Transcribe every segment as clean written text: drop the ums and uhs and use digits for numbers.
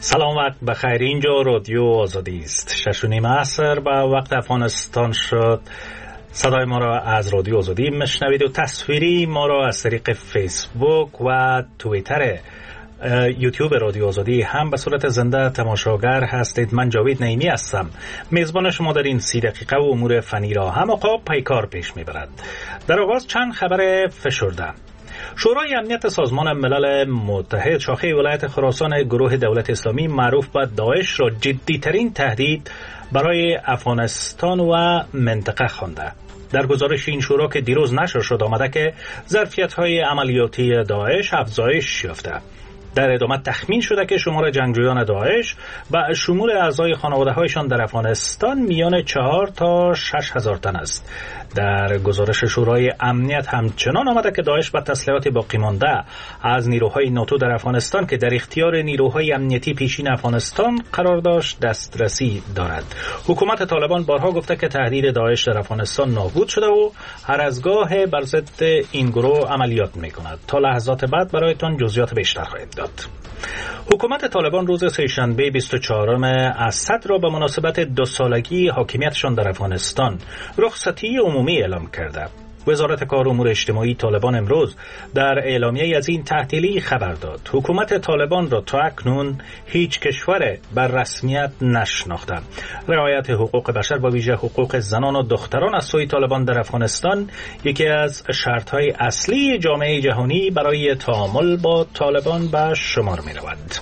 سلام، وقت بخیر. اینجا رادیو آزادی است. 6:30 عصر به وقت افغانستان شد. صدای ما را از رادیو آزادی میشنوید و تصویری ما را از طریق فیسبوک و توییتر یوتیوب رادیو آزادی هم به صورت زنده تماشاگر هستید. من جاوید نعیمی هستم، میزبان شما در این 30 دقیقه و امور فنی را هموقع پیکار پیش میبرد. در آغاز چند خبر فشرده. شورای امنیت سازمان ملل متحد شاخه ولایت خراسان گروه دولت اسلامی معروف به داعش را جدیترین تهدید برای افغانستان و منطقه خوانده. در گزارش این شورا که دیروز نشر شد آمده که ظرفیت‌های عملیاتی داعش افزایش یافته. در ادامه تخمین شده که شمار جنگجویان داعش به شمول اعضای خانواده‌هایشان در افغانستان میان 4 تا 6,000 تن است. در گزارش شورای امنیت همچنان آمده که داعش با تسلیحات باقی مانده از نیروهای ناتو در افغانستان که در اختیار نیروهای امنیتی پیشین افغانستان قرار داشت دسترسی دارد. حکومت طالبان بارها گفته که تهدید داعش در افغانستان نابود شده و هر از گاه بر ضد این گروه عملیات می‌کند. تا لحظات بعد برایتان جزئیات بیشتر خواهیم داد. حکومت طالبان روز سه‌شنبه 24 اسد را به مناسبت 2 سالگی حاکمیتشان در افغانستان رخصتی عمومی اعلام کرده. وزارت کار و امور اجتماعی طالبان امروز در اعلامیه از این تعطیلی خبر داد. حکومت طالبان را تا اکنون هیچ کشور بر رسمیت نشناخته. رعایت حقوق بشر و ویژه حقوق زنان و دختران از سوی طالبان در افغانستان یکی از شرط‌های اصلی جامعه جهانی برای تعامل با طالبان به شمار می‌رود.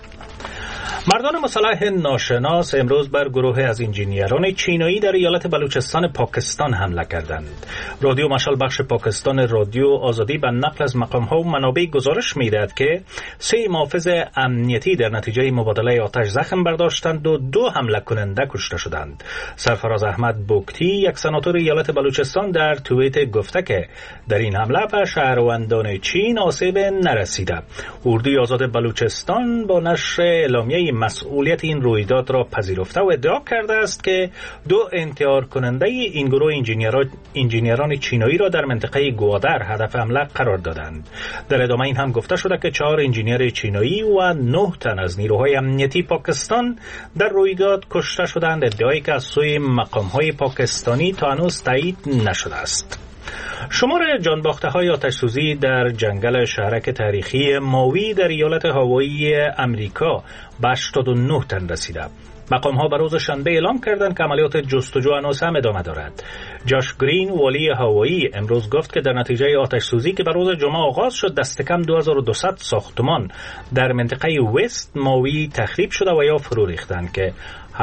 مردان مسلح ناشناس امروز بر گروه از انجینیران چینایی در ایالت بلوچستان پاکستان حمله کردند. رادیو مشال بخش پاکستان رادیو آزادی به نقل از مقام‌ها و منابع گزارش می‌دهد که 3 محافظ امنیتی در نتیجه مبادله آتش زخم برداشتند و 2 حمله کننده کشته شدند. سرفراز احمد بوکتی، یک سناتور ایالت بلوچستان، در توییت گفته که در این حمله به شهروندان چین آسیب نرسیده. اردوی آزاد بلوچستان با نشر اعلامیه مسئولیت این رویداد را پذیرفته و ادعا کرده است که 2 انتحار کننده این گروه انجینیران چینایی را در منطقه گوادر هدف حمله قرار دادند. در ادامه این هم گفته شده که 4 انجینیر چینایی و 9 تن از نیروهای امنیتی پاکستان در رویداد کشته شدند، ادعایی که از سوی مقام‌های پاکستانی تا هنوز تایید نشده است. شمار جانباخته‌های آتش‌سوزی در جنگل شهرک تاریخی ماوی در ایالت هاوایی امریکا به 89 تن رسیده. مقام‌ها به روز شنبه اعلام کردند که عملیات جستجو هنوز هم ادامه دارد. جاش گرین، والی هاوایی، امروز گفت که در نتیجه آتش‌سوزی که به روز جمعه آغاز شد دست کم 2200 ساختمان در منطقه وست ماوی تخریب شده و یا فرو ریختند که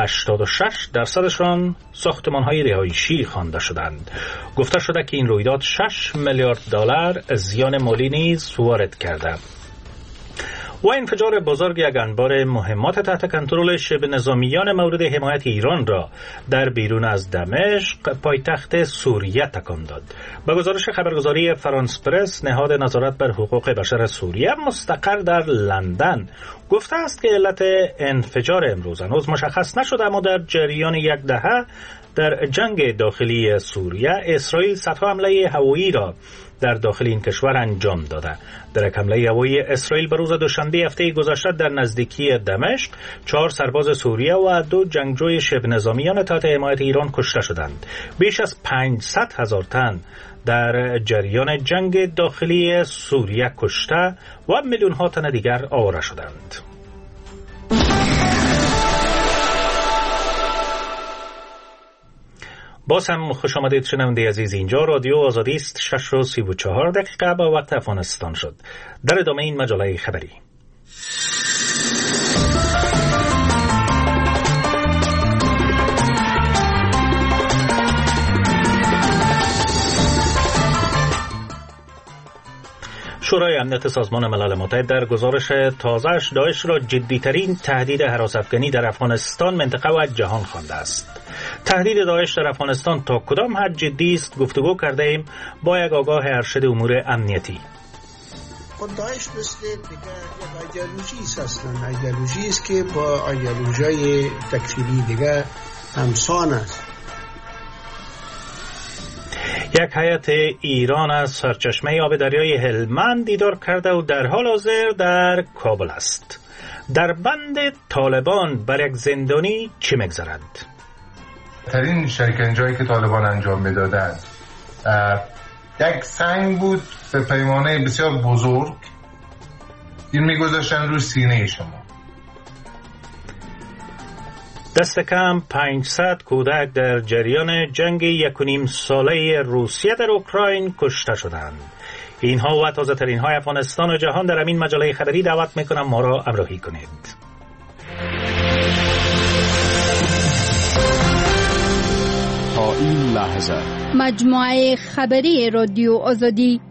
86% ساختمان‌های رهایشی خوانده شدند. گفته شده که این رویداد 6 میلیارد دلار زیان مالی نیز وارد کرده. و انفجار بزرگ یک انبار مهمات تحت کنترل شبه نظامیان مورد حمایت ایران را در بیرون از دمشق پایتخت سوریه تکان داد. با گزارش خبرگزاری فرانس پرس، نهاد نظارت بر حقوق بشر سوریه مستقر در لندن گفته است که علت انفجار امروز هنوز مشخص نشده، اما در جریان 1 دهه در جنگ داخلی سوریه اسرائیل صدها حمله هوایی را در داخل این کشور انجام داده. در یک حمله هوایی اسرائیل به روز دوشنبه هفته گذشته در نزدیکی دمشق 4 سرباز سوریه و 2 جنگجوی شبه نظامیان تحت حمایت ایران کشته شدند. بیش از 500,000 تن در جریان جنگ داخلی سوریه کشته و میلیون‌ها تن دیگر آواره شدند. باز هم خوش آمدید شنونده عزیز. اینجا رادیو آزادی است. 6:34 به وقت افغانستان شد. در ادامه این مجله خبری. شورای امنیت سازمان ملل متحد در گزارش تازه‌اش داعش را جدی‌ترین تهدید هراس‌افکنی در افغانستان، منطقه و جهان خوانده است. تهدید داعش در افغانستان تا کدام حد جدی است گفتگو کرده ایم با یک آگاه ارشد امور امنیتی. داعش مثل دیگه یک ایدئولوژی است، اصلا ایدئولوژی است که با ایدئولوژی تکفیری دیگه همسان است. یک هیئت ایران از سرچشمه آب دریای هلمند دیدار کرده و در حال حاضر در کابل است. در بند طالبان بر یک زندانی چه می‌گذرد؟ ترین شکنجه‌ای که طالبان انجام می‌دادند یک سنگ بود به پیمانه بسیار بزرگ، این می‌گذاشتن روی سینه شما. دست کم 500 کودک در جریان جنگ 1.5 ساله روسیه در اوکراین کشته شدند. اینها و تازه ترین های افغانستان و جهان در این مجله خبری دعوت میکنم ما را همراهی کنید. تا این لحظه مجموعه خبری رادیو آزادی.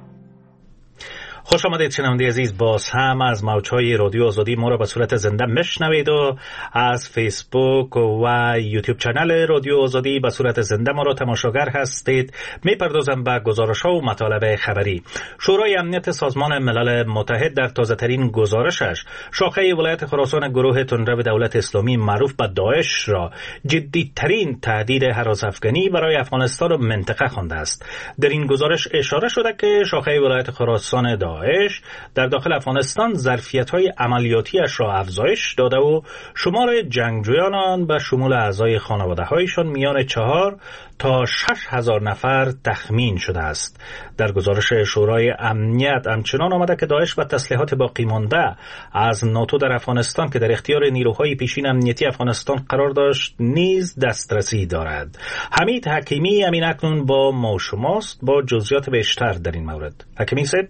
خوش آمدید شنونده عزیز، باز هم از موجهای رادیو آزادی ما را به صورت زنده میشنوید و از فیسبوک و یوتیوب چنل رادیو آزادی به صورت زنده ما را تماشاگر هستید. میپردازم به گزارش‌ها و مطالب خبری. شورای امنیت سازمان ملل متحد در تازه‌ترین گزارشش شاخه ولایت خراسان گروه تندرو دولت اسلامی معروف به داعش را جدی‌ترین تهدید هراس افغانی برای افغانستان و منطقه خوانده است. در این گزارش اشاره شده که شاخه ولایت خراسان داعش در داخل افغانستان ظرفیت‌های عملیاتیش را افزایش داده و شمار جنگجویان آن به شمول اعضای خانواده‌هایشان میان 4 تا 6,000 نفر تخمین شده است. در گزارش شورای امنیت همچنان آمده که داعش و تسلیحات باقی مانده از ناتو در افغانستان که در اختیار نیروهای پیشین امنیتی افغانستان قرار داشت نیز دسترسی دارد. حمید حکیمی امین اکنون با ما شماست با جزئیات بیشتر در این مورد. حکیمی صاحب.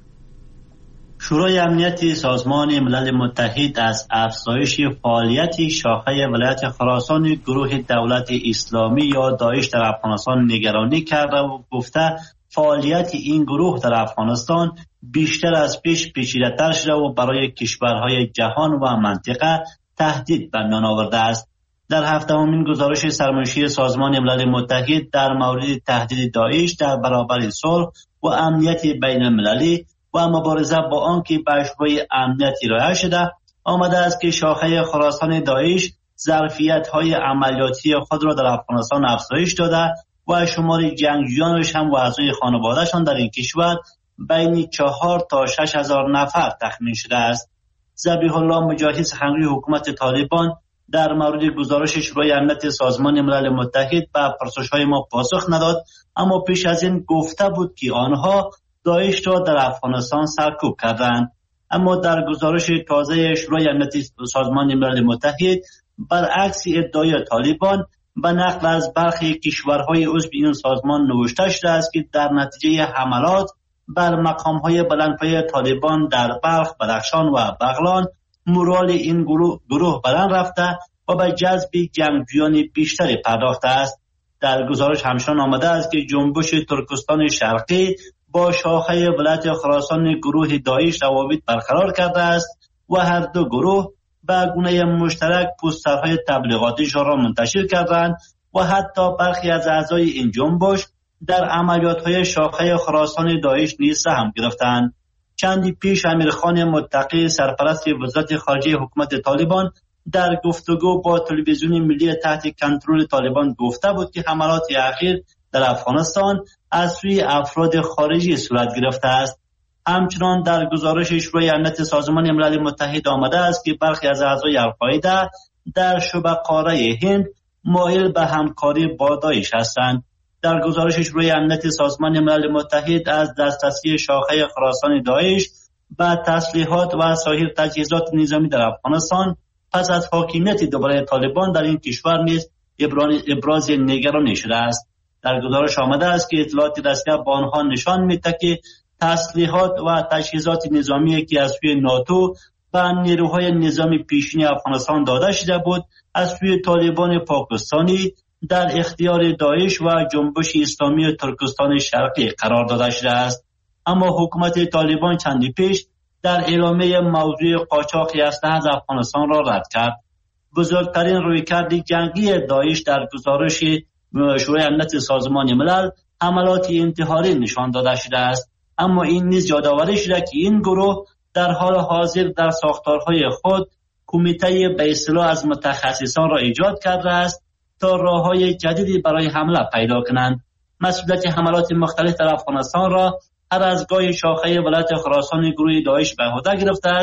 شورای امنیت سازمان ملل متحد از افزایش فعالیت شاخه ولایت خراسان گروه دولت اسلامی یا داعش در افغانستان نگرانی کرده و گفته فعالیت این گروه در افغانستان بیشتر از پیش پیچیده‌تر شده و برای کشورهای جهان و منطقه تهدید به میان آورده است. در 7مین گزارش سرمنشی سازمان ملل متحد در مورد تهدید داعش در برابر صلح و امنیت بین المللی و مبارزه با آن که به شورای امنیت ارائه شده آمده است که شاخه خراسان داعش ظرفیت‌های عملیاتی خود را در افغانستان افزایش داده و شمار جنگجویانش هم و اعضای خانواده‌شان در این کشور بین 4 تا 6,000 نفر تخمین شده است. ذبیح الله مجاهد سخنگوی حکومت طالبان در مورد گزارش شورای امنیت سازمان ملل متحد به پرسش‌های ما پاسخ نداد، اما پیش از این گفته بود که آنها داعش را در افغانستان سرکوب کردند. اما در گزارش تازه شورای امنیت سازمان ملل متحد برعکس ادعای طالبان به نقل از برخی کشورهای عضو این سازمان نوشته شده است که در نتیجه حملات بر مقام‌های بلندپایه طالبان در بلخ، بدخشان و بغلان مورال این گروه بلند رفته و به جذب جنگجویان بیشتری پرداخته است. در گزارش همچنان آمده است که جنبش ترکستان شرقی با شاخه ولایت خراسان گروه داعش روابط برقرار کرده است و هر دو گروه به گونه مشترک پوسترهای تبلیغاتیشان را منتشر کردند و حتی برخی از اعضای این جنبش در عملیات‌های شاخه خراسان داعش نیز سهم گرفتند. چندی پیش امیرخان متقی سرپرست وزارت خارجه حکومت طالبان در گفتگو با تلویزیون ملی تحت کنترل طالبان گفته بود که حملات اخیر در افغانستان از سوی افراد خارجی صورت گرفته است. همچنان در گزارش شورای امنیت سازمان ملل متحد آمده است که برخی از اعضای القاعده در شبه قاره هند مایل به همکاری با داعش هستند. در گزارش شورای امنیت سازمان ملل متحد از دسترسی شاخه خراسان داعش به تسلیحات و سایر تجهیزات نظامی در افغانستان پس از حاکمیت دوباره طالبان در این کشور نیز ابراز نگرانی شده است. در گزارش آمده است که اطلاعات رسمی با آنها نشان می‌دهد که تسلیحات و تجهیزات نظامی که از سوی ناتو به نیروهای نظامی پیشین افغانستان داده شده بود از سوی طالبان پاکستانی در اختیار داعش و جنبش اسلامی ترکستان شرقی قرار داده شده است. اما حکومت طالبان چندی پیش در اعلامیه موضوع قاچاق اسلحه از افغانستان را رد کرد. بزرگترین رویکرد جنگی داعش در گزارش شورای امنیت سازمان ملل حملات انتحاری نشان داده شده است. اما این نیز یادآوری شده که این گروه در حال حاضر در ساختارهای خود کمیته به اصطلاح از متخصصان را ایجاد کرده است تا راه‌های جدیدی برای حمله پیدا کنند. مسئولیت حملات مختلف در افغانستان را هر از گاهی شاخه ولایت خراسان گروه داعش به عهده گرفته است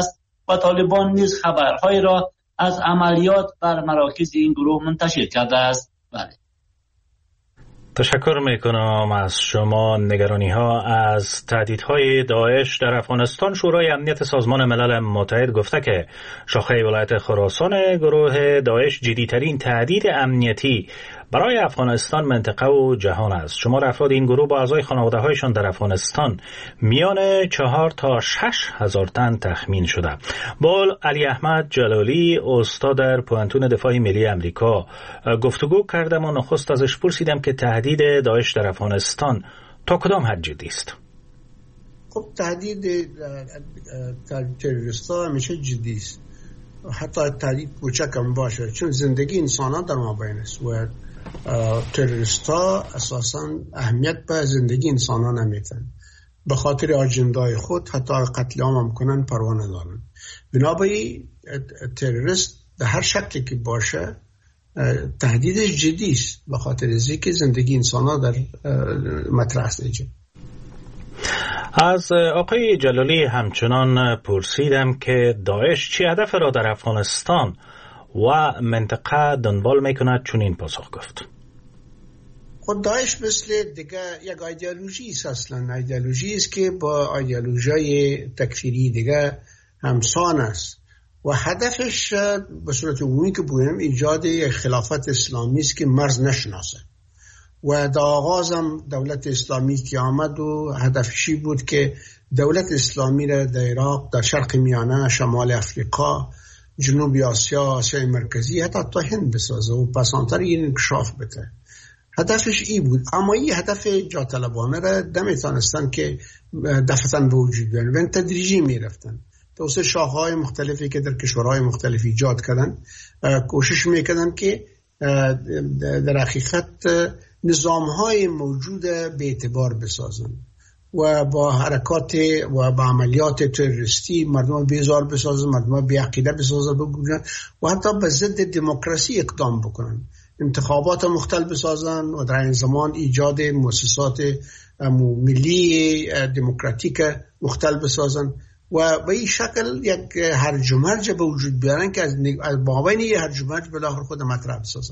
و طالبان نیز خبرهای را از عملیات بر مراکز این گروه منتشر کرده است. بله. تشکر میکنم از شما. نگرانی ها از تهدیدهای داعش در افغانستان. شورای امنیت سازمان ملل متحد گفته که شاخه ولایت خراسان گروه داعش جدیترین تهدید امنیتی برای افغانستان، منطقه و جهان است. شمار افراد این گروه با اعضای خانواده هایشان در افغانستان میان 4 تا 6 هزار تن تخمین شده. بال علی احمد جلالی، استاد در پوهنتون دفاع ملی امریکا، گفتگو کردم و نخست ازش پرسیدم که تهدید داعش در افغانستان تا کدام حد جدی است؟ خب تهدید تروریست‌ها همیشه جدی است، حتی تهدید کوچکم باشه، چون زندگی انسان‌ها در مابین است و تروریست‌ها اساساً اهمیت به زندگی انسان‌ها نمیدن. به خاطر آجندای خود حتی قتل عام هم کنن پروا ندارن. بنابراین تروریست در هر شکلی که باشه تهدیدش جدی است، به خاطر اینکه زندگی انسان‌ها در مطرح است. از آقای جلالی همچنان پرسیدم که داعش چه هدف را در افغانستان و منطقه دنبال میکند، چون این پاسخ گفت. خود داعش مثل دیگه یک ایدئولوژی است، اصلا ایدئولوژی است که با ایدئولوژی تکفیری دیگه همسان است و هدفش به صورت عمومی که بگویم ایجاد یک خلافت اسلامی است که مرز نشناسه و در آغاز هم دولت اسلامی که آمد و هدفشی بود که دولت اسلامی را در عراق، در شرق میانه، شمال افریقا، جنوب آسیا، آسیای مرکزی، حتی تا هند بسازه و پسانتر این انکشاف بده. هدفش ای بود، اما این هدف جاطلبانه را نمیتونستن که دفتن به وجود بیارن و تدریجی میرفتن. توسط شاخه‌های مختلفی که در کشورهای مختلف ایجاد کردن، کوشش میکردن که در حقیقت نظام‌های موجود به اعتبار بسازن و با حرکات و با عملیات تروریستی مردم بیزار بسازن، مردم بی عقیده بسازن و حتی به ضد دموکراسی اقدام بکنن، انتخابات مختلف بسازن و در این زمان ایجاد مؤسسات ملی دموکراتیک مختلف بسازن و به این شکل یک هرج و مرج به وجود بیارن که از بابین این هرج و مرج بالاخره خود مطرح بسازن.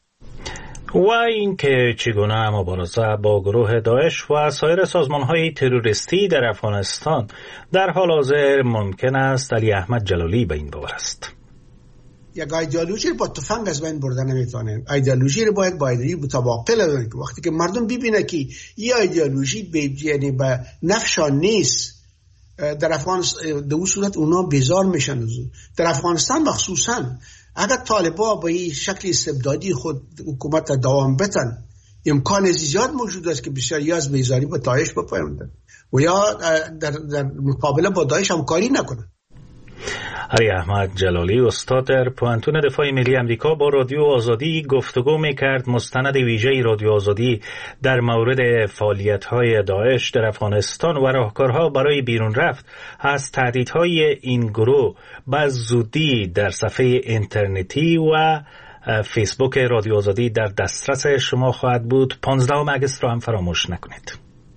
و این که چگونه مبارزه با گروه داعش و سایر سازمان‌های تروریستی در افغانستان در حال حاضر ممکن است، علی احمد جلالی به این باور است. یک ایدئولوژی با تفنگ از بین بردن نمیتونه. ایدئولوژی رو باید با ایدئولوژی متواقع بدن که وقتی که مردم ببینه که این ایدئولوژی یعنی به نفشان نیست، در افغانستان در اون صورت اونا بیزار میشن. در افغانستان مخصوصا اگر طالبان با این شکل استبدادی خود حکومت دوام بدن، امکان زیاد موجود است که بسیاری از بیزاری با داعش بپیوندن و یا در مقابله با داعش همکاری نکنن. علی احمد جلالی، استاد در پوهنتون دفاع ملی امریکا، با رادیو آزادی گفتگو میکرد. مستند ویژه رادیو آزادی در مورد فعالیت‌های داعش در افغانستان و راهکارها برای بیرون رفت از تهدیدهای این گروه به زودی در صفحه اینترنتی و فیسبوک رادیو آزادی در دسترس شما خواهد بود. 15 اگست را هم فراموش نکنید.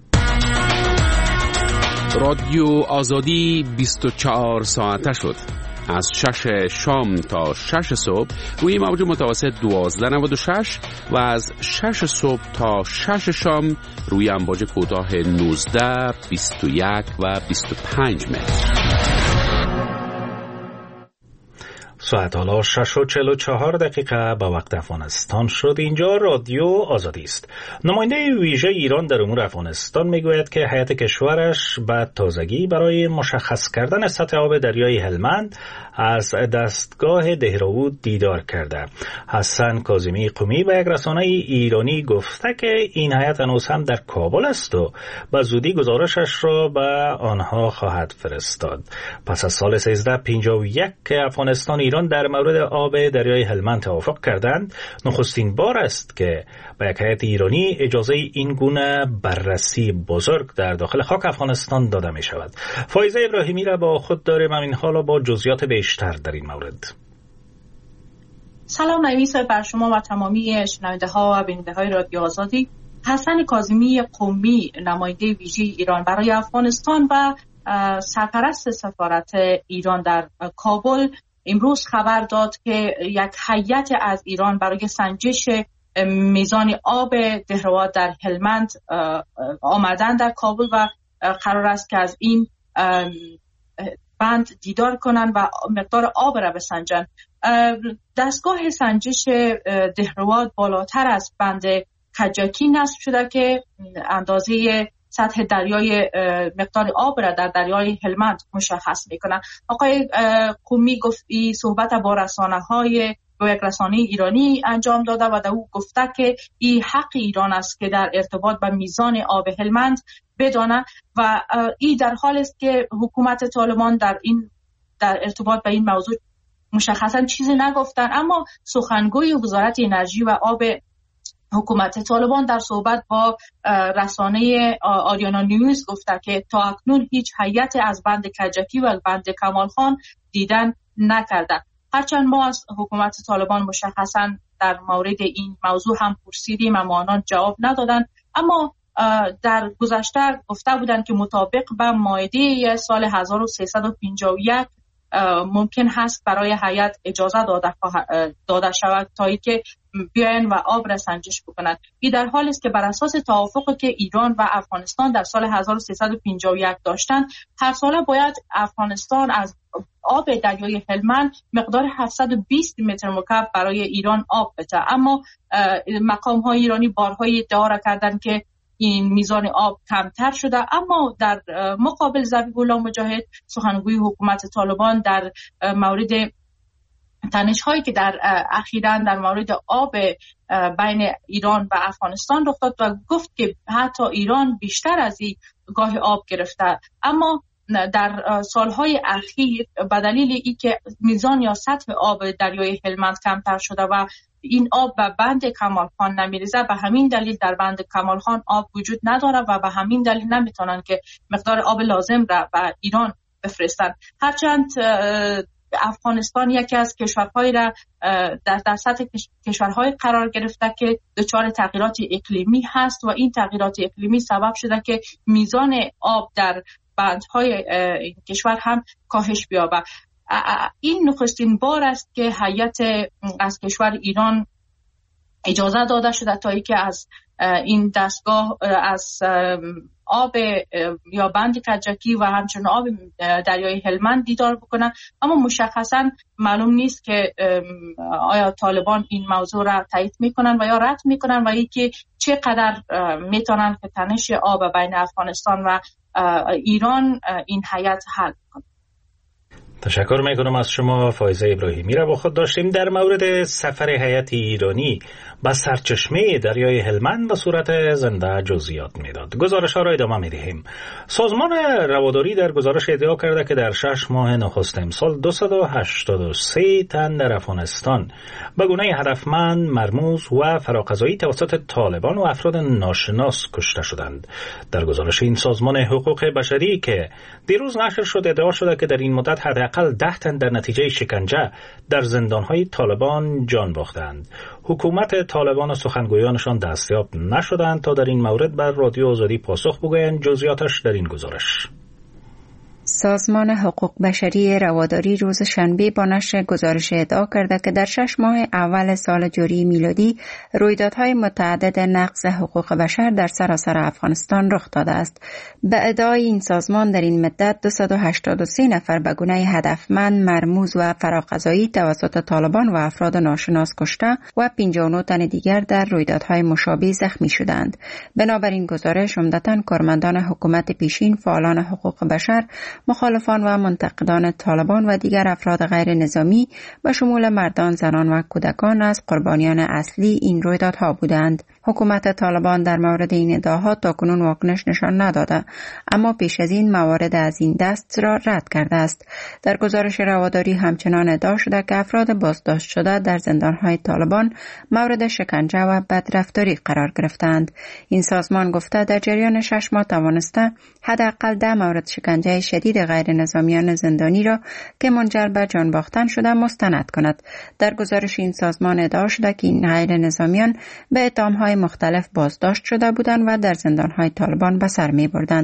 رادیو آزادی 24 ساعته شد. از 6 شام تا 6 صبح روی موج متوسط 1296 و از 6 صبح تا 6 شام روی امواج کوتاه 19، 21 و 25 متر. ساعت حالا 6:44 به وقت افغانستان شد. اینجا رادیو آزادی است. نماینده ویژه ایران در امور افغانستان میگوید که هیئت کشورش به تازگی برای مشخص کردن سطح آب دریای هلمند از دستگاه دهراوود دیدار کرده. حسن کاظمی قمی به یک رسانه ایرانی گفته که این هیئت هنوز هم در کابل است و به زودی گزارشش را به آنها خواهد فرستاد. پس از سال 1351 که افغانستان ایران در مورد آب دریای هلمند توافق کردند، نخستین بار است که به یک هیئت ایرانی اجازه این گونه بررسی بزرگ در داخل خاک افغانستان داده می شود. فایزه ابراهیمی را با خود داریم، این حالا با جزئیات بیشتر در این مورد. سلام نویس بر شما و تمامی شنونده ها و بیننده های رادیو آزادی. حسن کاظمی قمی، نماینده ویژه ایران برای افغانستان و سرپرست سفارت ایران در کابل امروز خبر داد که یک هیئت از ایران برای سنجش میزان آب دهرواد در هلمند آمدن در کابل و قرار است که از این بند دیدار کنند و مقدار آب را بسنجند. دستگاه سنجش دهرواد بالاتر از بند کجکی نصب شده که اندازه سطح دریای مقدار آب را در دریای هلمند مشخص میکنه. آقای قومی گفت این صحبت با رسانه‌های با یک رسانه ایرانی انجام داده و او گفته که این حق ایران است که در ارتباط به میزان آب هلمند بدانه و این در حال است که حکومت طالبان در ارتباط به این موضوع مشخصا چیزی نگفتن، اما سخنگوی وزارت انرژی و آب حکومت طالبان در صحبت با رسانه آریانا نیوز گفته که تا اکنون هیچ هیئت از بند کجکی و بند کمال خان دیدن نکرده. هرچند ما از حکومت طالبان مشخصا در مورد این موضوع هم پرسیدیم اما آنان جواب ندادند، اما در گذشته گفته بودند که مطابق به مائده سال 1351 ممکن هست برای هیئت اجازه داده شود تا اینکه بیاین و آب را سنجش بکنند. این در حال است که بر اساس توافقی که ایران و افغانستان در سال 1351 داشتند، هر ساله باید افغانستان از آب دریای هلمند مقدار 720 متر مکعب برای ایران آب بده، اما مقام های ایرانی بارهای ادعا را کردند که این میزان آب کمتر شده. اما در مقابل ذبیح الله مجاهد سخنگوی حکومت طالبان در مورد تنش هایی که در اخیراً در مورد آب بین ایران و افغانستان رخ داد و گفت که حتی ایران بیشتر از این گاه آب گرفته، اما در سالهای اخیر به دلیل اینکه میزان یا سطح آب دریای هلمند کمتر شده و این آب به بند کمال خان نمیریزه، به همین دلیل در بند کمال خان آب وجود نداره و به همین دلیل نمیتونن که مقدار آب لازم را به ایران بفرستن. هرچند افغانستان یکی از کشورهایی را در سطح کشورهای قرار گرفته که دچار تغییرات اقلیمی هست و این تغییرات اقلیمی سبب شده که میزان آب در بندهای کشور هم کاهش بیابه. این نخستین بار است که هیئت از کشور ایران اجازه داده شده تا اینکه از این دستگاه از آب یا بند کجکی و همچنین آب دریای هلمند دیدار بکنه، اما مشخصا معلوم نیست که آیا طالبان این موضوع را تایید میکنن و یا رد میکنن و اینکه چقدر میتونن که تنش آب بین افغانستان و ایران این هیئت حل کنه. تشکر میکنم از شما فایزه ابراهیمی. را با خود داشتیم در مورد سفر هیئت ایرانی به سرچشمه دریای هلمند به صورت زنده جزئیات میداد. گزارش ها را ادامه میدهیم. سازمان رواداری در گزارش ادعا کرده که در 6 ماه نخست امسال 283 تن در افغانستان به گونه هدفمند، مرموز و فراقضایی توسط طالبان و افراد ناشناس کشته شدند. در گزارش این سازمان حقوق بشری که دیروز نشر شد ادعا شده که در این مدت حداقل 10 تن در نتیجه شکنجه در زندانهای طالبان جان باختند. حکومت طالبان و سخنگویانشان دستیاب نشدند تا در این مورد بر رادیو آزادی پاسخ بگویند. جزئیاتش در این گزارش. سازمان حقوق بشری رواداری روز شنبه با نشر گزارش ادعا کرده که در 6 ماه اول سال جاری میلادی رویدادهای متعدد نقض حقوق بشر در سراسر افغانستان رخ داده است. به ادعای این سازمان در این مدت 283 نفر به گونه هدفمند، مرموز و فراقضایی توسط طالبان و افراد ناشناس کشته و 59 تن دیگر در رویدادهای مشابه زخمی شدند. بنابراین گزارش عمدتاً کارمندان حکومت پیشین، فعالان حقوق بشر، مخالفان و منتقدان طالبان و دیگر افراد غیر نظامی به شمول مردان، زنان و کودکان از قربانیان اصلی این رویدادها بودند. حکومت طالبان در مورد این ادعاها تاکنون واکنش نشان نداده، اما پیش از این موارد از این دست را رد کرده است. در گزارش رواداری همچنان ادعا شده که افراد بازداشت شده در زندانهای طالبان مورد شکنجه و بدرفتاری قرار گرفتند. این سازمان گفته در جریان 6 ماه توانسته حداقل 10 مورد شکنجه شدید غیر نظامیان زندانی را که منجر به جان باختن شده مستند کند. در گزارش این سازمان ادعا شده که این غیر نظامیان به اتهام‌های مختلف بازداشت شده بودند و در زندان‌های طالبان به سر می‌بردند.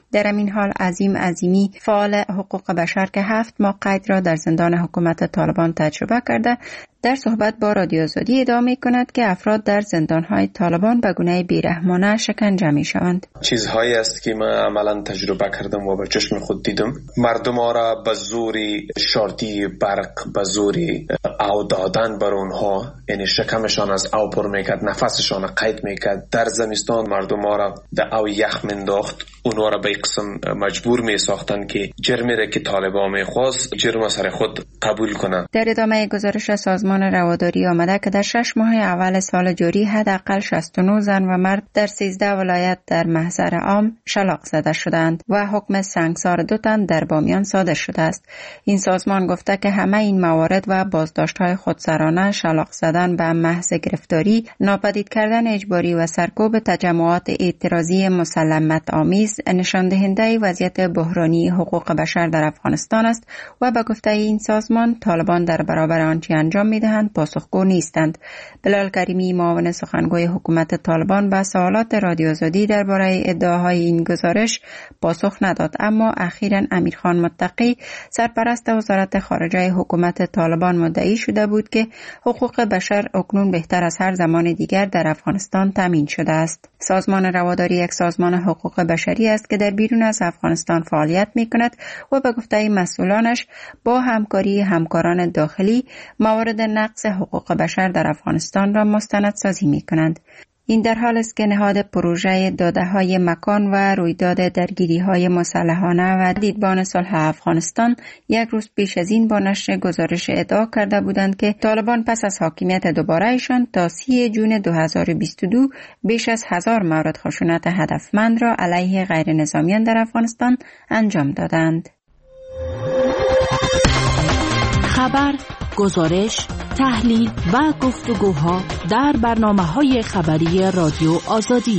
در این حال عظیم عظیمی فعال حقوق بشر که 7 ماه قید را در زندان حکومت طالبان تجربه کرده در صحبت با رادیو آزادی ادعا می‌کند که افراد در زندان‌های طالبان به گونه بی‌رحمانه شکنجه می‌شوند. چیزهایی است که من عملاً تجربه کردم و به چشم خود دیدم. مردم را به زوری شارتی برق، به زوری او دادن بر اونها، یعنی شکمشان از او پر میکرد، نفسشان قید میکرد. در زمستان مردم را در او یخ منداخت، اونها را به قسم مجبور میساختن که جرمی را که طالبان میخواست جرم سر خود قبول کنند. در ادامه گزارش سازمان رواداری آمده که در 6 ماه اول سال جاری حداقل 69 زن و مرد در 13 ولایت در محضر عام شلاق زده شدند و حکم سنگسار 2 تن در بامیان صادر شده است. این سازمان گفته که همه این موارد و بازداشت‌های خودسرانه، شلاق زدن به محض گرفتاری، ناپدید کردن اجباری و سرکوب تجمعات اعتراضی مسلمت آمیز نشان دهنده وضعیت بحرانی حقوق بشر در افغانستان است و به گفته این سازمان طالبان در برابر آنچه انجام می‌دهند پاسخگو نیستند. بلال کریمی معاون سخنگوی حکومت طالبان به سوالات رادیو آزادی درباره ادعاهای این گزارش پاسخ نداد، اما اخیراً امیرخان متقی سرپرست وزارت خارجه حکومت طالبان مدعی شده بود که حقوق بشر اکنون بهتر از هر زمان دیگر در افغانستان تامین شده است. سازمان رواداری یک سازمان حقوق بشری است که در بیرون از افغانستان فعالیت می‌کند و به گفته مسئولانش با همکاری همکاران داخلی موارد نقض حقوق بشر در افغانستان را مستندسازی می‌کنند. این در حال است که نهاد پروژه داده‌های مکان و رویداد درگیری‌های مسلحانه و دیدبان صلح افغانستان یک روز پیش از این با نشر گزارش ادعا کرده بودند که طالبان پس از حاکمیت دوباره‌شان تا 30 جون 2022 بیش از 1000 مورد خشونت هدفمند را علیه غیر نظامیان در افغانستان انجام دادند. خبر، گزارش، تحلیل و گفتگوها در برنامه‌های خبری رادیو آزادی.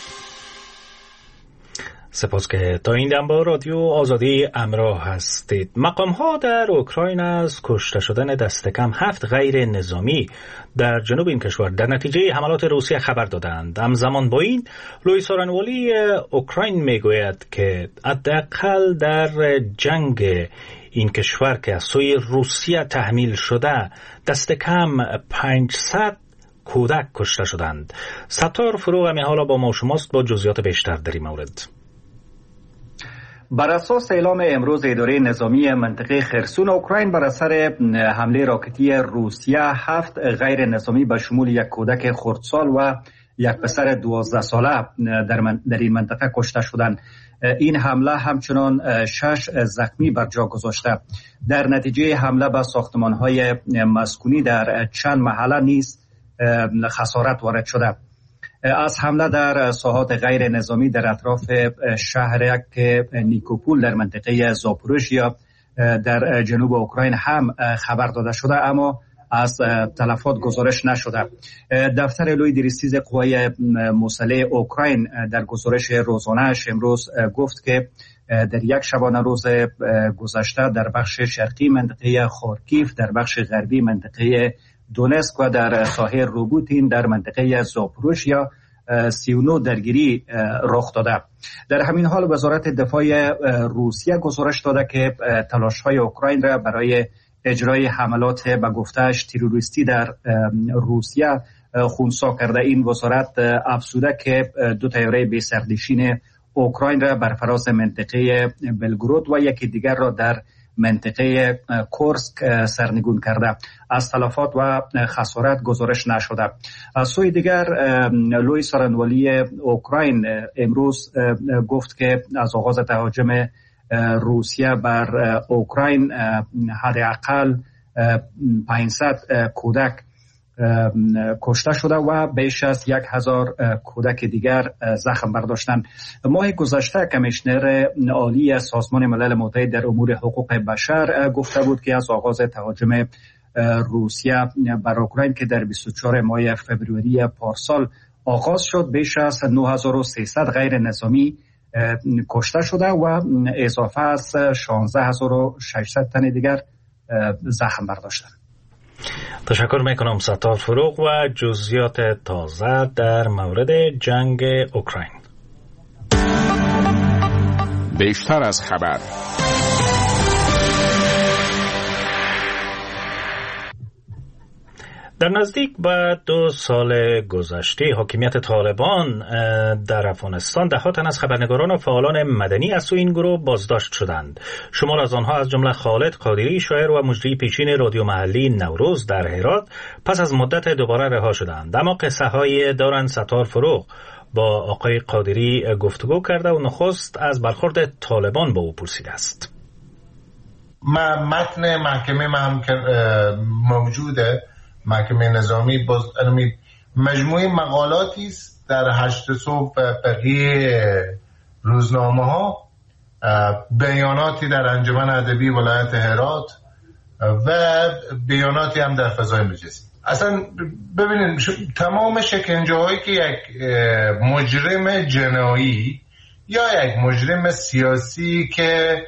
سپاس که تا این دم با رادیو آزادی همراه هستید. مقام‌ها در اوکراین از کشته شدن دست کم 7 غیر نظامی در جنوب این کشور در نتیجه حملات روسیه خبر دادند. همزمان با این لوئیس سارانوالی اوکراین میگوید که حداقل در جنگ این کشور که از سوی روسیه تحمیل شده دست کم 500 کودک کشته شدند. ستار فروغ همی حالا با ما شماست با جزئیات بیشتر در این مورد. بر اساس اعلام امروز اداره نظامی منطقه خرسون اوکراین بر اثر حمله راکتی روسیه 7 غیر نظامی به شمول یک کودک خردسال و یک پسر 12 ساله در این منطقه کشته شدند. این حمله همچنان 6 زخمی بر جا گذاشته. در نتیجه حمله به ساختمان‌های مسکونی در چند محله نیز خسارت وارد شده. از حمله در ساحات غیر نظامی در اطراف شهر نیکوپول در منطقه زاپوروژیا در جنوب اوکراین هم خبر داده شده، اما از تلفات گزارش نشده. دفتر لوی دریستیز قوای مسلح اوکراین در گزارش روزانه‌اش امروز گفت که در یک شبانه روز گذشته در بخش شرقی منطقه خارکیف، در بخش غربی منطقه دونسک و در ساحل روبوتین در منطقه زاپوروژیا 39 درگیری رخ داده. در همین حال وزارت دفاع روسیه گزارش داده که تلاش‌های اوکراین را برای اجرای حملات به گفته‌اش تروریستی در روسیه خونسا کرده. این وزارت افزوده که 2 طیاره بی سرنشین اوکراین را بر فراز منطقه بلگرود و یکی دیگر را در منطقه کورسک سرنگون کرده. از تلفات و خسارت گزارش نشده. از سوی دیگر لوئیس سارانوالی اوکراین امروز گفت که از آغاز تهاجم روسیه بر اوکراین حداقل 500 کودک کشته شده و بیش از 1000 کودک دیگر زخم برداشتند. ماه گذشته کمیشنر عالی سازمان ملل متحد در امور حقوق بشر گفته بود که از آغاز تهاجم روسیه بر اوکراین که در 24 ماه فوریه پارسال آغاز شد بیش از 9300 غیر نظامی کشته شده و اضافه از 16600 تن دیگر زخم برداشتند. تشکر میکنم ستار فروغ و جزئیات تازه در مورد جنگ اوکراین. بیشتر از خبر. در نزدیک به 2 سال گذشته حاکمیت طالبان در افغانستان ده‌ها تن از خبرنگاران و فعالان مدنی از سوی این گروه بازداشت شدند. شمار از آنها از جمله خالد قادری، شاعر و مجری پیشین رادیو محلی نوروز در هرات، پس از مدت دوباره رها شدند. اما قصه های دارند ستار فروغ با آقای قادری گفتگو کرده و نخست از برخورد طالبان با او پرسیده است. متن محکمه هم موجوده، محکمه نظامی مجموعه مقالاتی است در 8 صبح بقیه روزنامه ها، بیاناتی در انجمن ادبی ولایت هرات و بیاناتی هم در فضای مجازی. اصلا ببینید تمام شکنجه هایی که یک مجرم جنایی یا یک مجرم سیاسی که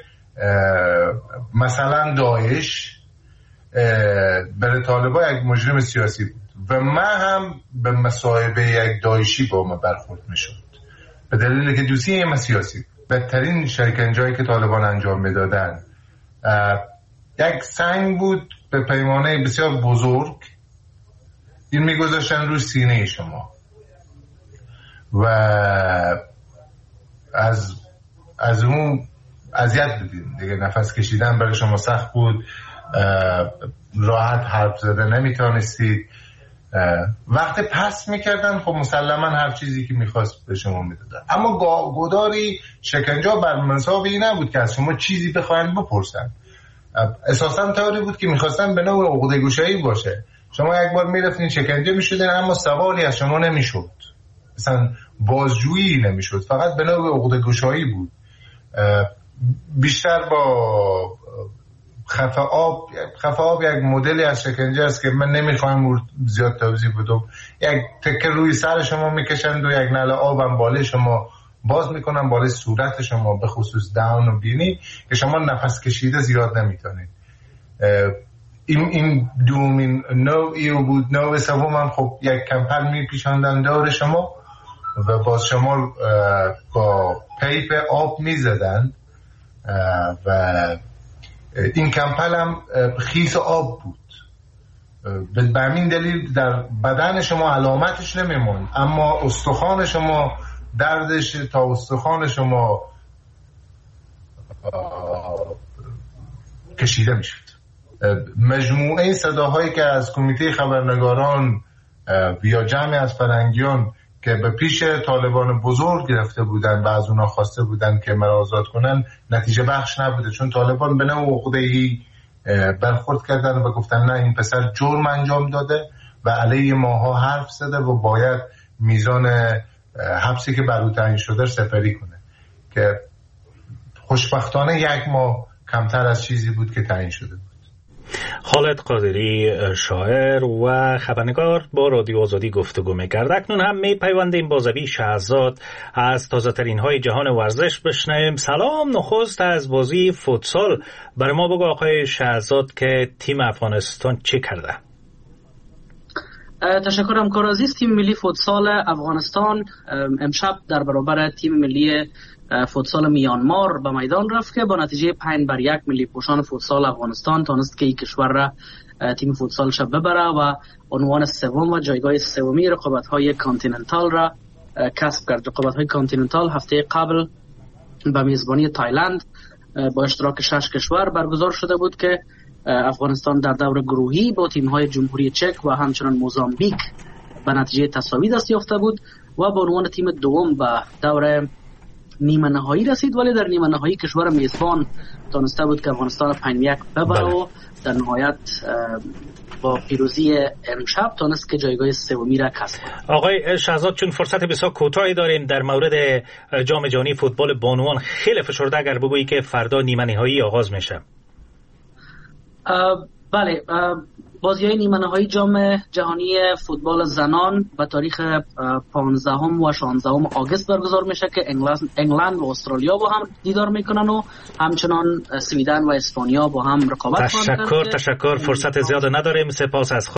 مثلا داعش برای طالبا یک مجرم سیاسی بود و من هم به مصاحبه یک داعشی با ما برخورد میشد به دلیل که دوستی هم سیاسی. بدترین شکنجه‌ای که طالبان انجام میدادن یک سنگ بود به پیمانه بسیار بزرگ، این میگذاشتن روی سینه شما و از اون اذیت بودین دیگه، نفس کشیدن برای شما سخت بود، راحت حرف زده نمیتونستید. وقتی پس میکردن خب مسلما هر چیزی که میخواست به شما میدادن، اما گداری شکنجه بر منصابی نبود که از شما چیزی بخواین بپرسن. اساسا طوری بود که میخواستن به نوع عقده گشایی باشه. شما یک بار میرفتین شکنجه میشدین اما سوالی از شما نمیشد، مثلا بازجویی نمیشد، فقط به نوع عقده گشایی بود. بیشتر با خفه آب یک مدلی از شکنجه است که من نمیخوایم زیاد توضیح بدم. یک تکه روی سر شما میکشند و یک نعل آب هم بالای شما باز میکنن، بالای صورت شما به خصوص دهان و بینی، که شما نفس کشیده زیاد نمیتونید. این دومین نوعی بود. نوع سوم هم خب یک کمپل میپیچاندن دور شما و باز شما با پیپ آب میزدن و این کمپل هم خیس آب بود. به همین دلیل در بدن شما علامتش نمیمون، اما استخوان شما دردش تا استخوان شما کشیده میشد. مجموعه صداهایی که از کمیته خبرنگاران یا جمعی از فرنگیان که به پیش طالبان بزرگ گرفته بودن و از اونا خواسته بودن که مرا آزاد کنن نتیجه بخش نبوده، چون طالبان به نوع عقده‌ای برخورد کردن و گفتن نه این پسر جرم انجام داده و علیه ماها حرف زده و باید میزان حبسی که بر او تعیین شده سپری کنه، که خوشبختانه 1 ماه کمتر از چیزی بود که تعیین شده بود. خالد قادری شاعر و خبرنگار با رادیو آزادی گفتگو می‌کرد. اکنون هم می‌پیوندیم با زبی شهزاد از تازه‌ترین های جهان ورزش بشنویم. سلام، نخست از بازی فوتسال برای ما بگو آقای شهزاد که تیم افغانستان چه کرده؟ تشکرم کارازیز. تیم ملی فوتسال افغانستان امشب در برابر تیم ملی فوتسال میانمار به میدان رفت که با نتیجه 5-1 ملی پوشان فوتسال افغانستان تونست که این کشور را تیم فوتسال شب ببره و عنوان سوم و جایگاه سومی رقابت‌های کانتیننتال را کسب کرد. رقابت‌های کانتیننتال هفته قبل به میزبانی تایلند با اشتراک 6 کشور برگزار شده بود که افغانستان در دور گروهی با تیم‌های جمهوری چک و همچنان موزامبیک به نتیجه تساوی دست یافته بود و به عنوان تیم دوم به دور نیمه نهایی رسید، ولی در نیمه نهایی کشور میزبان تونسته بود که افغانستان 5-1 ببره و در نهایت با پیروزی امشب تونست که جایگاه سومی را کسب کند. آقای شهزاد، چون فرصت بسیار کوتاهی داریم در مورد جام جهانی فوتبال بانوان خیلی فشرده اگر بگویی که فردا نیمه نهایی آغاز میشه. بله، بازی‌های نیمه نهایی جام جهانی فوتبال زنان به تاریخ 15 و 16 آگوست برگزار میشه که انگلند و استرالیا با هم دیدار میکنن و همچنان سویدن و اسپانیا با هم رقابت کنند. تشکر. فرصت زیاد نداریم. سپاس از